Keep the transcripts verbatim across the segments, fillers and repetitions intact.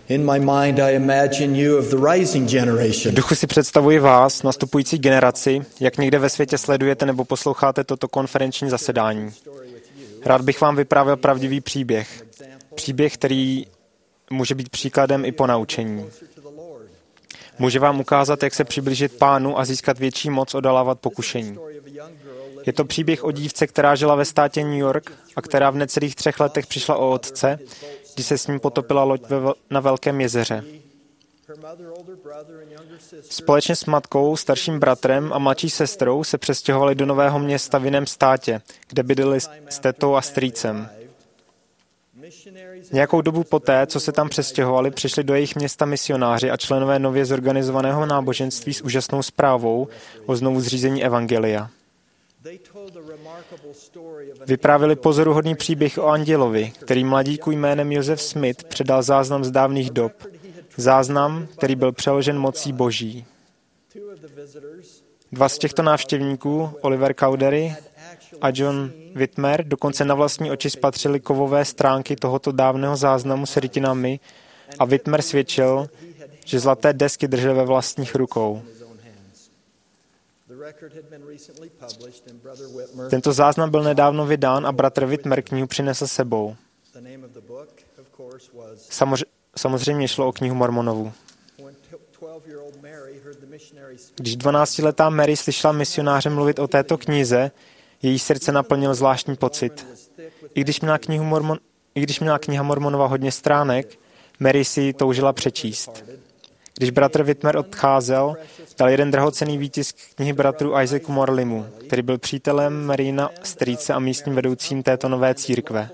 In my mind I imagine you of the rising V generation. duchu si představuji vás, nastupující generaci, jak někde ve světě sledujete nebo posloucháte toto konferenční zasedání. Rád bych vám vyprávěl pravdivý příběh. Příběh, který může být příkladem i ponaučení. Může vám ukázat, jak se přiblížit Pánu a získat větší moc odolávat pokušení. Je to příběh o dívce, která žila ve státě New York a která v necelých třech letech přišla o otce, když se s ním potopila loď ve, na Velkém jezeře. Společně s matkou, starším bratrem a mladší sestrou se přestěhovali do nového města v jiném státě, kde bydleli s tetou a strýcem. Nějakou dobu poté, co se tam přestěhovali, přišli do jejich města misionáři a členové nově zorganizovaného náboženství s úžasnou zprávou o znovu zřízení evangelia. Vyprávěli pozoruhodný příběh o andělovi, který mladíku jménem Joseph Smith předal záznam z dávných dob. Záznam, který byl přeložen mocí Boží. Dva z těchto návštěvníků, Oliver Cowdery a John Whitmer, dokonce na vlastní oči spatřili kovové stránky tohoto dávného záznamu s rytinami a Whitmer svědčil, že zlaté desky držel ve vlastních rukou. Tento záznam byl nedávno vydán a bratr Whitmer knihu přinesl sebou. Samozřejmě, samozřejmě šlo o knihu Mormonovu. Když dvanáctiletá Mary slyšela misionáře mluvit o této knize, její srdce naplnil zvláštní pocit. I když měla, knihu Mormon, I když měla kniha Mormonova hodně stránek, Mary si ji toužila přečíst. Když bratr Whitmer odcházel, dal jeden drahocenný výtisk knihy bratru Isaacu Morlimu, který byl přítelem Maryna strýce a místním vedoucím této nové církve.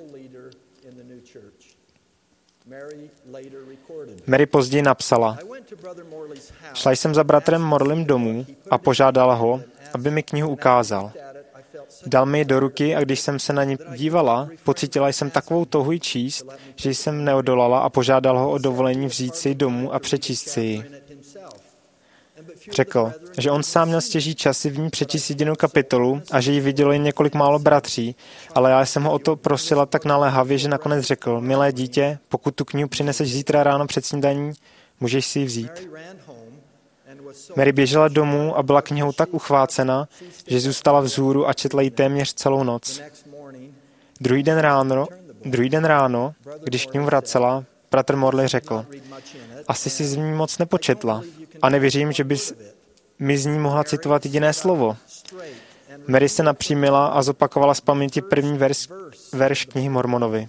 Mary později napsala: Šla jsem za bratrem Morlim domů a požádala ho, aby mi knihu ukázal. Dal mi ji do ruky a když jsem se na ní dívala, pocítila jsem takovou touhu ji číst, že jsem neodolala a požádal ho o dovolení vzít si ji domů a přečíst si ji. Řekl, že on sám měl stěží časy v ní přečíst jedinou kapitolu a že ji vidělo jen několik málo bratří, ale já jsem ho o to prosila tak naléhavě, že nakonec řekl: milé dítě, pokud tu knihu přineseš zítra ráno před snídaní, můžeš si ji vzít. Mary běžela domů a byla knihou tak uchvácena, že zůstala vzhůru a četla ji téměř celou noc. Druhý den ráno, druhý den ráno, když knihu vracela, bratr Morley řekl: asi si z ní moc nepočetla a nevěřím, že bys mi z ní mohla citovat jediné slovo. Mary se napřímila a zopakovala z paměti první verš, verš knihy Mormonovi.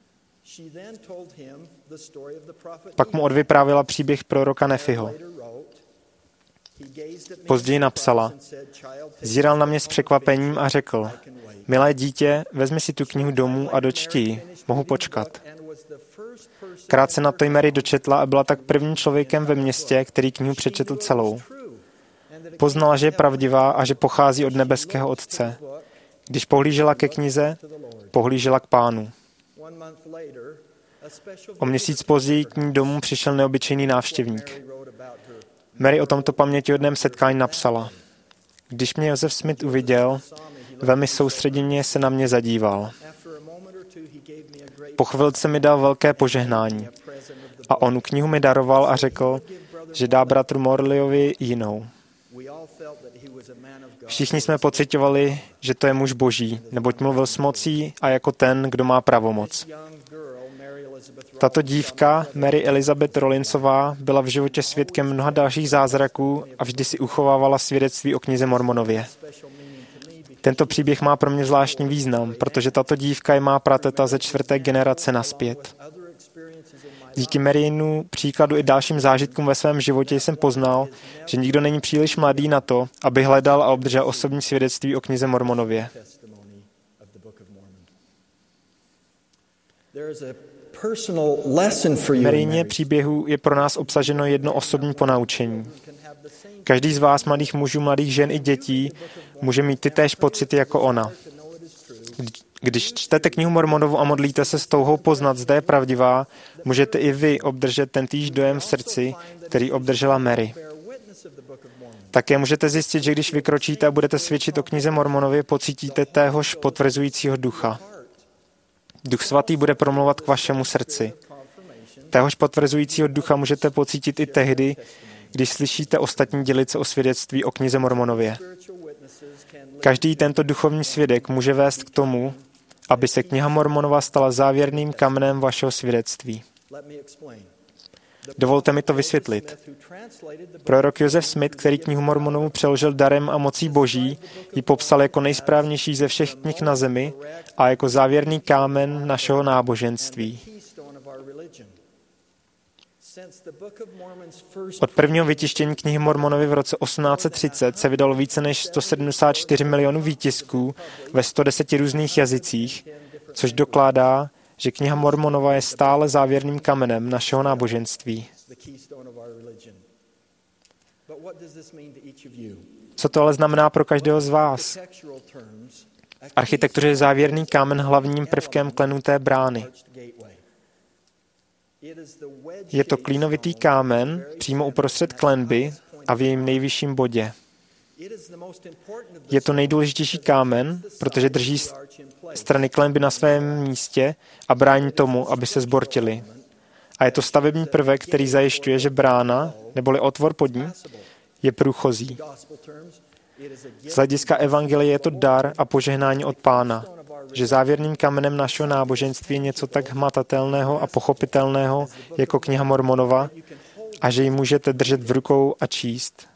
Pak mu odvyprávila příběh proroka Nefiho. Později napsala: zíral na mě s překvapením a řekl: milé dítě, vezmi si tu knihu domů a dočti ji, mohu počkat. Krátce na to Mary dočetla a byla tak prvním člověkem ve městě, který knihu přečetl celou. Poznala, že je pravdivá a že pochází od nebeského Otce. Když pohlížela ke knize, pohlížela k Pánu. O měsíc později k ní domů přišel neobyčejný návštěvník. Mary o tomto pamětihodném setkání napsala: když mě Joseph Smith uviděl, velmi soustředěně se na mě zadíval. Po chvilce mi dal velké požehnání a on knihu mi daroval a řekl, že dá bratru Morleyovi jinou. Všichni jsme pociťovali, že to je muž boží, neboť mluvil s mocí a jako ten, kdo má pravomoc. Tato dívka, Mary Elizabeth Rollinsová, byla v životě svědkem mnoha dalších zázraků a vždy si uchovávala svědectví o knize Mormonově. Tento příběh má pro mě zvláštní význam, protože tato dívka je má prateta ze čtvrté generace naspět. Díky Maryinu příkladu i dalším zážitkům ve svém životě jsem poznal, že nikdo není příliš mladý na to, aby hledal a obdržel osobní svědectví o knize Mormonově. V Maryně příběhu je pro nás obsaženo jedno osobní ponaučení. Každý z vás, mladých mužů, mladých žen i dětí, může mít tytéž pocity jako ona. Když čtete knihu Mormonovu a modlíte se s touhou poznat, zda je pravdivá, můžete i vy obdržet tentýž dojem v srdci, který obdržela Mary. Také můžete zjistit, že když vykročíte a budete svědčit o knize Mormonově, pocítíte téhož potvrzujícího ducha. Duch svatý bude promlouvat k vašemu srdci. Téhož potvrzujícího ducha můžete pocítit i tehdy, když slyšíte ostatní dělit se o svědectví o knize Mormonově. Každý tento duchovní svědek může vést k tomu, aby se kniha Mormonova stala závěrným kamenem vašeho svědectví. Dovolte mi to vysvětlit. Prorok Joseph Smith, který knihu Mormonovu přeložil darem a mocí boží, ji popsal jako nejsprávnější ze všech knih na zemi a jako závěrný kámen našeho náboženství. Od prvního vytištění knihy Mormonovy v roce osmnáct set třicet se vydalo více než sto sedmdesát čtyři milionů výtisků ve sto deseti různých jazycích, což dokládá, že kniha Mormonova je stále závěrným kamenem našeho náboženství. Co to ale znamená pro každého z vás? V architektuře je závěrný kámen hlavním prvkem klenuté brány. Je to klínovitý kámen přímo uprostřed klenby a v jejím nejvyšším bodě. Je to nejdůležitější kámen, protože drží strany klenby na svém místě a brání tomu, aby se zbortily. A je to stavební prvek, který zajišťuje, že brána, neboli otvor pod ní, je průchozí. Z hlediska evangelie je to dar a požehnání od Pána, že závěrným kamenem našeho náboženství je něco tak hmatatelného a pochopitelného jako kniha Mormonova a že ji můžete držet v rukou a číst.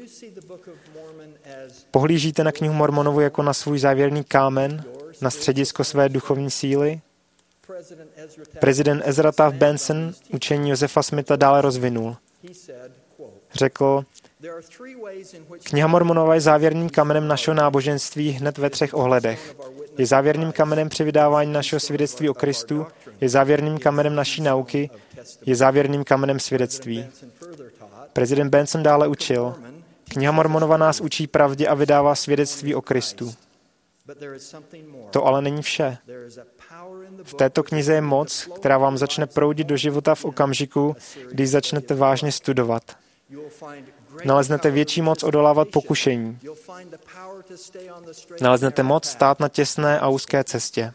Pohlížíte na knihu Mormonovu jako na svůj závěrný kámen, na středisko své duchovní síly? Prezident Ezra Taft Benson učení Josefa Smitha dále rozvinul. Řekl, kniha Mormonova je závěrným kamenem našeho náboženství hned ve třech ohledech. Je závěrným kamenem při vydávání našeho svědectví o Kristu, je závěrným kamenem naší nauky, je závěrným kamenem svědectví. Prezident Benson dále učil, kniha Mormonova nás učí pravdě a vydává svědectví o Kristu. To ale není vše. V této knize je moc, která vám začne proudit do života v okamžiku, když začnete vážně studovat. Naleznete větší moc odolávat pokušení. Naleznete moc stát na těsné a úzké cestě.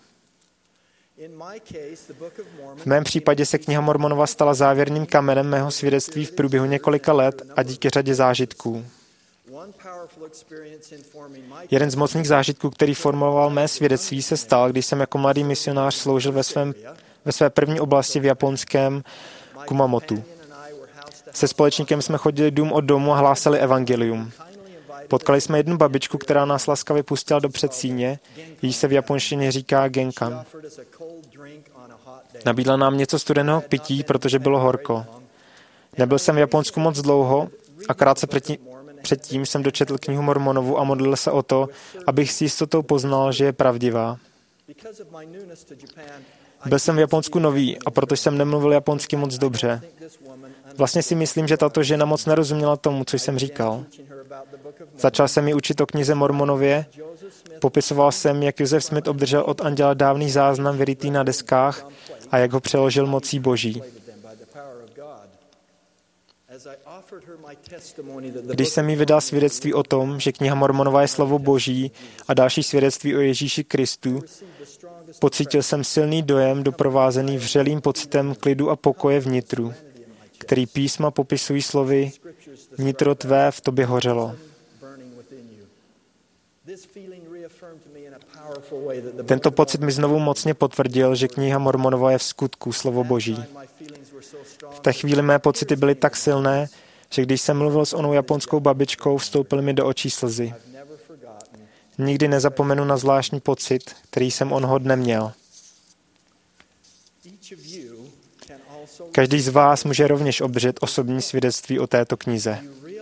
V mém případě se kniha Mormonova stala závěrným kamenem mého svědectví v průběhu několika let a díky řadě zážitků. Jeden z mocných zážitků, který formoval mé svědectví, se stal, když jsem jako mladý misionář sloužil ve, svém, ve své první oblasti v japonském Kumamotu. Se společníkem jsme chodili dům od domu a hlásali evangelium. Potkali jsme jednu babičku, která nás laskavě pustila do předsíně, jíž se v japonštině říká genkan. Nabídla nám něco studeného k pití, protože bylo horko. Nebyl jsem v Japonsku moc dlouho a krátce předtím, předtím jsem dočetl knihu Mormonovu a modlil se o to, abych s jistotou poznal, že je pravdivá. Byl jsem v Japonsku nový a proto jsem nemluvil japonsky moc dobře. Vlastně si myslím, že tato žena moc nerozuměla tomu, co jsem říkal. Začal jsem ji učit o knize Mormonově, popisoval jsem, jak Joseph Smith obdržel od anděla dávný záznam vyrytý na deskách a jak ho přeložil mocí boží. Když jsem jí vydal svědectví o tom, že kniha Mormonova je slovo boží a další svědectví o Ježíši Kristu, pocítil jsem silný dojem doprovázený vřelým pocitem klidu a pokoje vnitru, který písma popisují slovy nitro tvé v tobě hořelo. Tento pocit mi znovu mocně potvrdil, že kniha Mormonova je v skutku slovo boží. V té chvíli mé pocity byly tak silné, že když jsem mluvil s onou japonskou babičkou, vstoupily mi do očí slzy. Nikdy nezapomenu na zvláštní pocit, který jsem onoho dne měl. Každý z vás může rovněž obdržet osobní svědectví o této knize.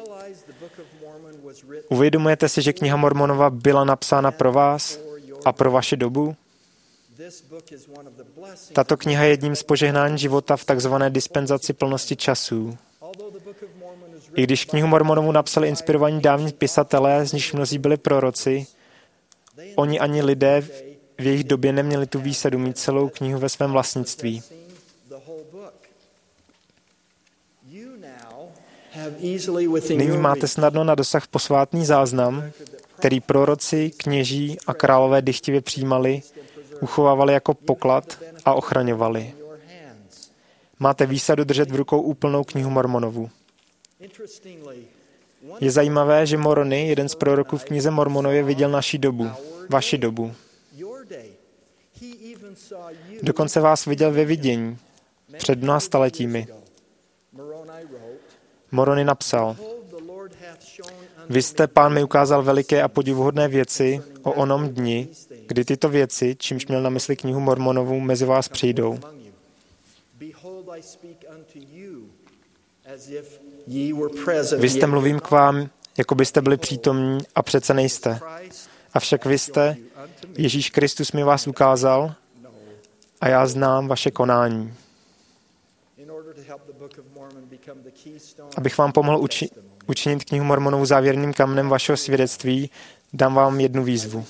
Uvědomujete si, že kniha Mormonova byla napsána pro vás a pro vaši dobu? Tato kniha je jedním z požehnání života v takzvané dispenzaci plnosti časů. I když knihu Mormonovu napsali inspirovaní dávní pisatelé, z nichž mnozí byli proroci, oni ani lidé v jejich době neměli tu výsadu mít celou knihu ve svém vlastnictví. Nyní máte snadno na dosah posvátný záznam, který proroci, kněží a králové dychtivě přijímali, uchovávali jako poklad a ochraňovali. máte výsadu držet v rukou úplnou knihu Mormonovu. Je zajímavé, že Moroni, jeden z proroků v knize Mormonově, viděl naši dobu, vaši dobu. Dokonce vás viděl ve vidění před mnoha staletími. Moroni napsal: Vy jste, Pán mi ukázal veliké a podivuhodné věci o onom dni, kdy tyto věci, čímž měl na mysli knihu Mormonovu, mezi vás přijdou. Vy jste mluvím k vám, jako byste byli přítomní, a přece nejste. Avšak vy jste, Ježíš Kristus mi vás ukázal a já znám vaše konání. Abych vám pomohl uči- učinit knihu Mormonovu závěrným kamenem vašeho svědectví, dám vám jednu výzvu.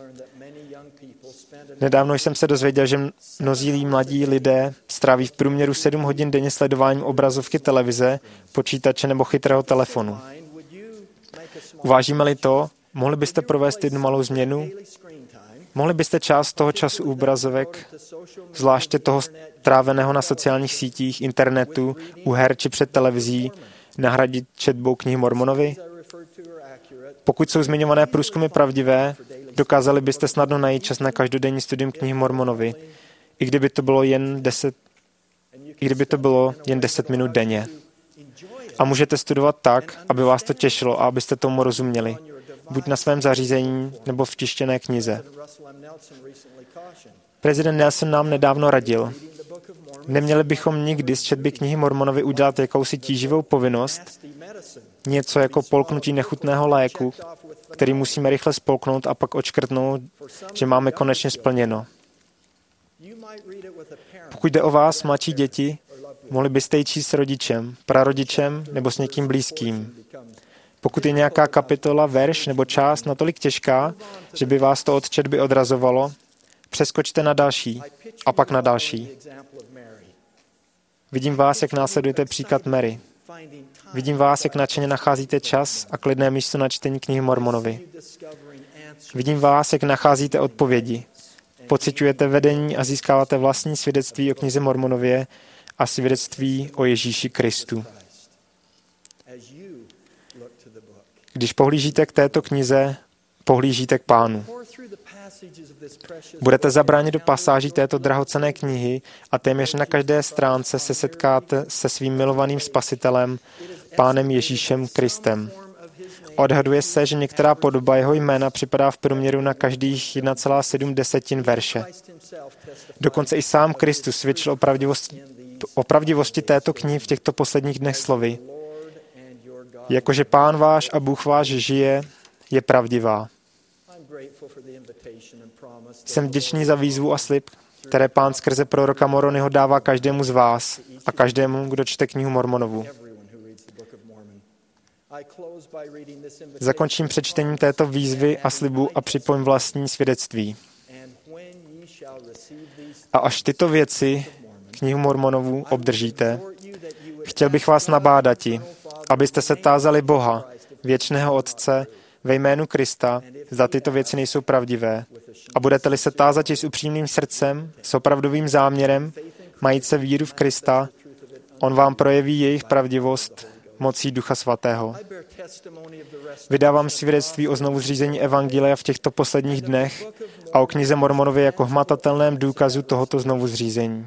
Nedávno jsem se dozvěděl, že mnozí mladí lidé stráví v průměru sedm hodin denně sledováním obrazovky televize, počítače nebo chytrého telefonu. Uvážíme-li to, mohli byste provést jednu malou změnu? Mohli byste část toho času u obrazovek, zvláště toho stráveného na sociálních sítích, internetu, u her či před televizí, nahradit četbou knihy Mormonovy? Pokud jsou zmiňované průzkumy pravdivé, dokázali byste snadno najít čas na každodenní studium knihy Mormonovy, i kdyby to bylo jen deset, i kdyby to bylo jen deset minut denně. A můžete studovat tak, aby vás to těšilo a abyste tomu rozuměli, buď na svém zařízení nebo v tištěné knize. Prezident Nelson nám nedávno radil: Neměli bychom nikdy z četby knihy Mormonovy udělat jakousi tíživou povinnost, něco jako polknutí nechutného léku, který musíme rychle spolknout a pak odškrtnout, že máme konečně splněno. Pokud jde o vás, mladší děti, mohli byste ji číst s rodičem, prarodičem nebo s někým blízkým. Pokud je nějaká kapitola, verš nebo část natolik těžká, že by vás to od četby odrazovalo, přeskočte na další a pak na další. Vidím vás, jak následujete příklad Mary. Vidím vás, jak nadšeně nacházíte čas a klidné místo na čtení knihy Mormonovy. Vidím vás, jak nacházíte odpovědi. Pociťujete vedení a získáváte vlastní svědectví o knize Mormonově a svědectví o Ježíši Kristu. Když pohlížíte k této knize, pohlížíte k Pánu. Budete zabráni do pasáží této drahocenné knihy a téměř na každé stránce se setkáte se svým milovaným spasitelem, Pánem Ježíšem Kristem. Odhaduje se, že některá podoba jeho jména připadá v průměru na každých jedna celá sedm desetin verše. Dokonce i sám Kristus svědčil o pravdivosti, o pravdivosti této knihy v těchto posledních dnech slovy: Jakože Pán váš a Bůh váš žije, je pravdivá. Jsem vděčný za výzvu a slib, které Pán skrze proroka Moroniho dává každému z vás a každému, kdo čte knihu Mormonovu. Zakončím přečtením této výzvy a slibu a připojím vlastní svědectví. A až tyto věci, knihu Mormonovu, obdržíte, chtěl bych vás nabádati, abyste se tázali Boha, věčného Otce, ve jménu Krista, zda tyto věci nejsou pravdivé. A budete-li se tázati s upřímným srdcem, s opravdovým záměrem, majíce víru v Krista, on vám projeví jejich pravdivost mocí Ducha Svatého. Vydávám svědectví o znovuzřízení evangelia v těchto posledních dnech a o knize Mormonově jako hmatatelném důkazu tohoto znovuzřízení.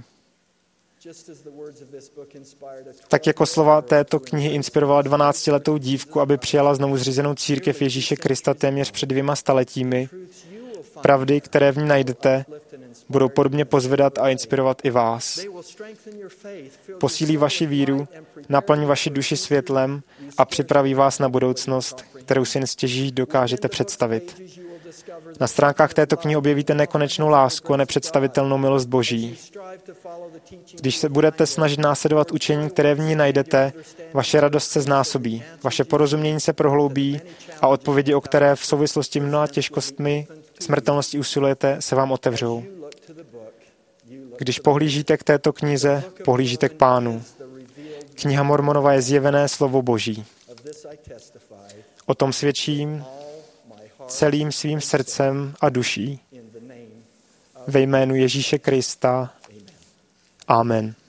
Tak jako slova této knihy inspirovala dvanáctiletou dívku, aby přijala znovuzřízenou církev Ježíše Krista téměř před dvěma staletími, pravdy, které v ní najdete, budou podobně pozvedat a inspirovat i vás. Posílí vaši víru, naplní vaši duši světlem a připraví vás na budoucnost, kterou si jen stěží dokážete představit. Na stránkách této knihy objevíte nekonečnou lásku a nepředstavitelnou milost Boží. Když se budete snažit následovat učení, které v ní najdete, vaše radost se znásobí, vaše porozumění se prohloubí a odpovědi, o které v souvislosti mnoha těžkostmi smrtelnosti usilujete, se vám otevřou. Když pohlížíte k této knize, pohlížíte k Pánu. Kniha Mormonova je zjevené slovo Boží. O tom svědčím celým svým srdcem a duší. Ve jménu Ježíše Krista. Amen.